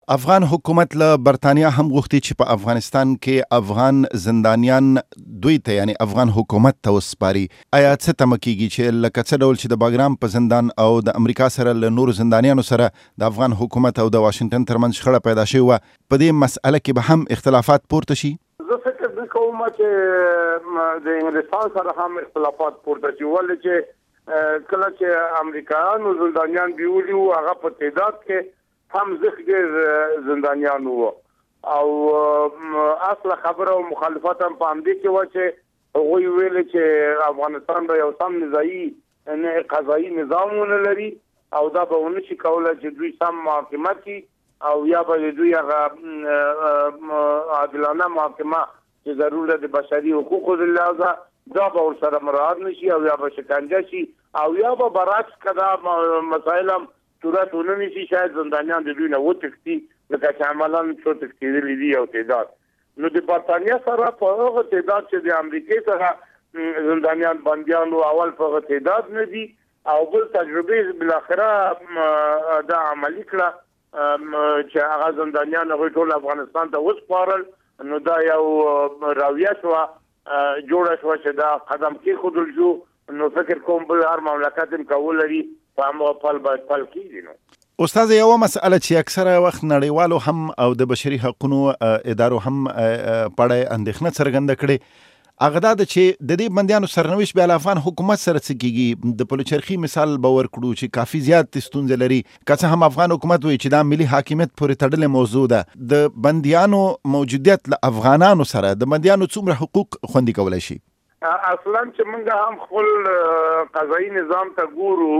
افغان حکومت له برتانیا هم غوښتي چې په افغانستان کې افغان زندانیان دوی ته یعنی افغان حکومت ته وسپاري. آیا څه تمه کیږي چې لکه څه ډول چې د باګرام په زندان او د امریکا سره له نورو زندانیانو سره د افغان حکومت او د واشنگټن ترمنځ شخړه پیدا شوې وه، په دې مسأله کې به هم اختلافات پورته شي؟ زه فکر نه کوم چې د انګلستان سره هم اختلافات پورته شي، ولې چې کله چې امریکایانو زندانیان بیولي وو هغه په تعداد کې هم ډېر زندانیان وو او اصله خبره او مخالفت هم په همدې کې وه چې هغوی ویل چې افغانستان به یو سم نظامي قضایي نظام ونه لري او دا به ونه شي کولی چې دوی سم محاکمه کړي او یا به دوی هغه عادلانه محاکمه چې ضرور د بشري حقوقو د لحاظه دا به ورسره مراعات نشي او یا به شکنجه شي او یا به برعکس که دا مسایل هم صورت ونه نیسي، شاید زندانیان د دوی نه وتښتي لکه چې عملا څو تښتېدلي دي یو تعداد. نو د برتانیا سره په هغه تعداد چې د امریکې سره زندانیان بندیان و اول په هغه تعداد نه دي او بل تجربې بالاخره دا عملي کړه چې هغه زندانیان هغوی ټول افغانستان ته وسپارل. نو دا یو راویه شوه جوړه شوه چې دا قدم کېښودل شو. نو فکر کوم بل هر مملکت هم کول لري په همغه پل باید پل کېږي. نو استاد یوه مسئله چې اکثره وخت نړیوالو هم او د بشري حقونو ادارو هم په اړه اندېښنه څرګنده کړې هغه دا ده چې د دې بندیانو سرنوشت بیا له افغان حکومت سره څه کېږي. د پلچرخي مثال به ورکړو چې کافي زیات ستونزې لري، که څه هم افغان حکومت وایي چې دا ملي حاکمیت پورې تړلې موضوع ده. د بندیانو موجودیت له افغانانو سره د بندیانو څومره حقوق خوندي کولی شي؟ اصلا چې موږ هم خپل قضایي نظام ته ګورو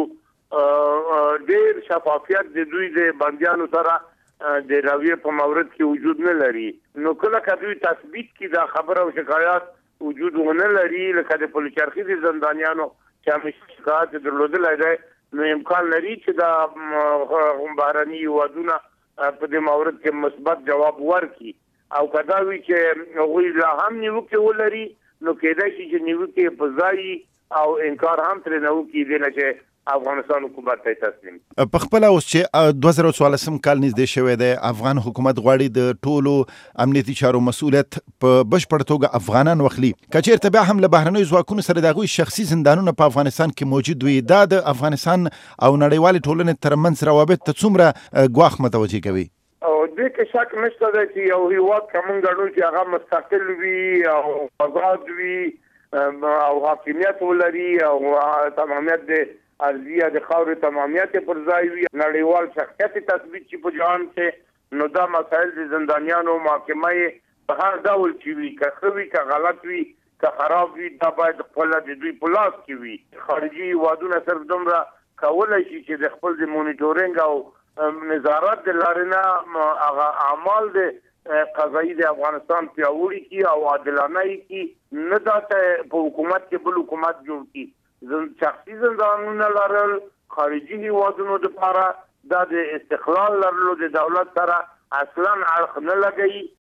ډېر شفافیت د دوی د بندیانو سره د رویې په مورد کې وجود نه لري. نو کله که دوی تثبیت کړي دا خبره او شکایات وجود ونه لري لکه د پلچرخي د زندانیانو چې همیشه شکایت درلودلی دی، نو امکان لري چې دا بهرني هیوادونه په دې مورد کې مثبت جواب ورکړي او که دا وي چې هغوی لا هم نیوکې ولري نو کېدای شي چې نیوکې په ځای او انکار هم ترې نه وکړي دې نه چې افغانستان حکومت ته تسلیم. په خپله اوس چې 2014 کال نږدې شوی دی، افغان حکومت غواړي د ټولو امنیتي چارو مسؤلیت په بشپړه توګه افغانان واخلي. که چېرته بیا هم له بهرنیو ځواکونو سره د هغوی شخصي زندانونه په افغانستان کې موجود وي، دا د افغانستان او نړیوالې ټولنې ترمنځ روابط ته څومره ګواښ متوجه کوي؟ او دې کې شک نشته دی چې یو هیواد که موږ ګڼو چې هغه مستقل وي او آزاد وي او حاکمیت ولري او تمامیت د ارضیه د خاورې تمامیت پر ځای وي، نړیوال شخصیت تثبیت شي په جهان کې، نو دا مسایل د زندانیانو محاکمه یې په هر ډول چې وي، که ښه وي که غلط وي که خراب وي، دا باید خپله د دوی په لاس کې وي. خارجي هیوادونه صرف دومره کولی شي چې د خپل د مونیټورینګ او نظارت د لارې نه هغه اعمال د قضایي د افغانستان پیاوړي کړي او عادلانه یې کړي، نه دا ته په حکومت کې بل حکومت جوړ کړي. شخصي زندانونه لرل خارجي هیوادونو دپاره دا د استقلال لرلو د دولت سره اصلا اړخ نه لګوي.